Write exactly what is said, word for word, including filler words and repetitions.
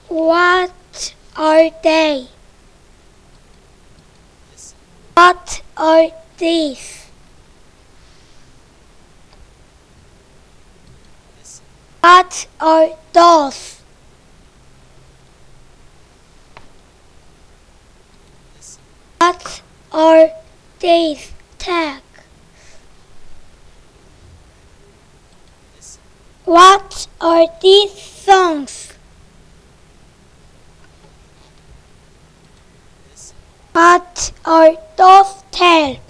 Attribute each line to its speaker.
Speaker 1: What are they? What are these? What are those? What are these tags? What are these songs? What are those tales?